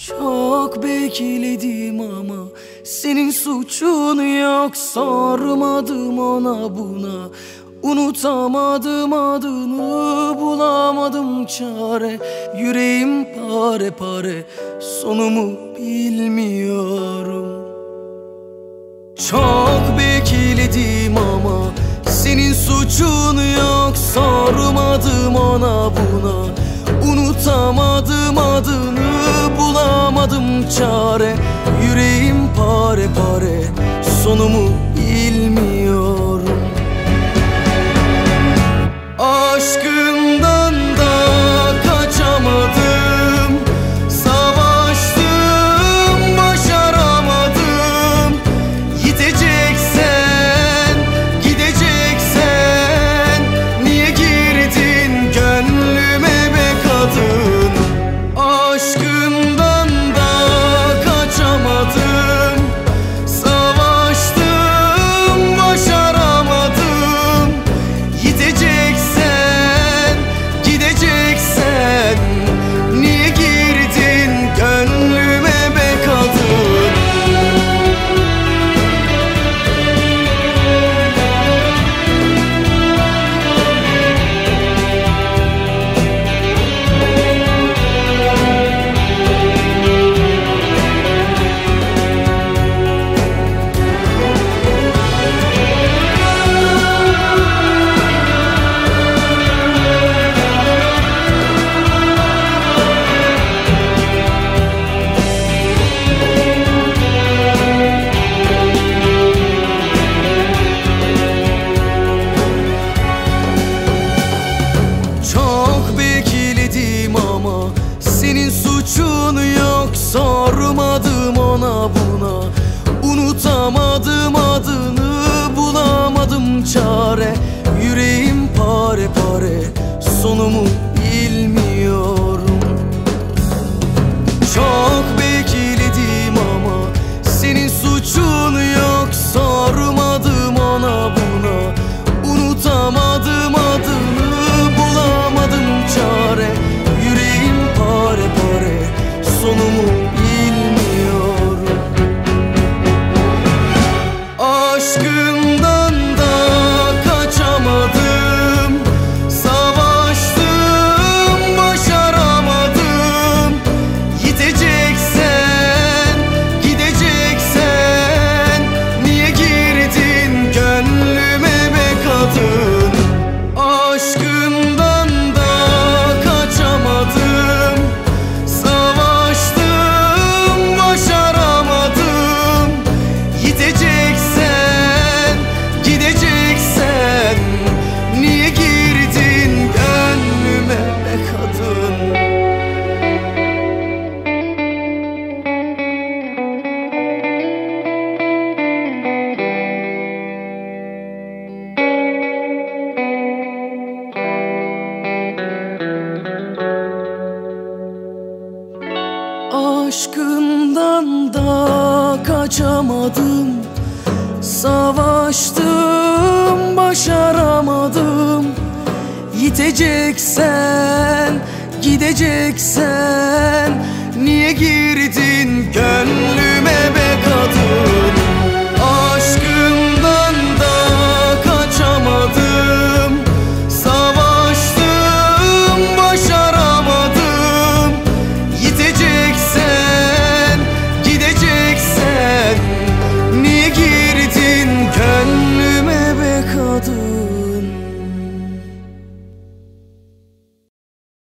Çok bekledim ama senin suçun yok. Sormadım ona buna, unutamadım adını, bulamadım çare. Yüreğim pare pare, sonumu bilmiyorum. Çok bekledim ama senin suçun yok. Sormadım ona buna, unutamadım adını, bulamadım çare. Yüreğim pare pare, sonumu bilmiyorum. Aşkından da kaçamadım, savaştım, başaramadım. Gideceksen, gideceksen, niye girdin gönlüme be kadın? Aşkından da kaçamadım, savaştım, başaramadım. Gideceksen, gideceksen, niye girdin gönlüme be kadın? Senin suçun yok, sormadım ona buna, unutamadım adını, bulamadım çare. Yüreğim pare pare, sonumu bilmiyorum. Çok bekledim ama senin suçun yok. Sormadım ona buna, unutamadım adını, bulamadım çare. Yüreğim pare pare, sonumu bilmiyorum. Aşkından da kaçamadım, savaştım, başaramadım. Gideceksen, gideceksen, niye girdin gönlüme be kadın? Aşkından da kaçamadım, savaştım, başaramadım. Gideceksen, gideceksen, niye girdin gönlüme be kadın? Aşkından da kaçamadım, savaştım, başaramadım. Gideceksen, gideceksen, niye girdin gönlüme be kadın? Aşkından da kaçamadım, savaştım, başaramadım. Gideceksen, gideceksen, niye girdin gönlüme be kadın?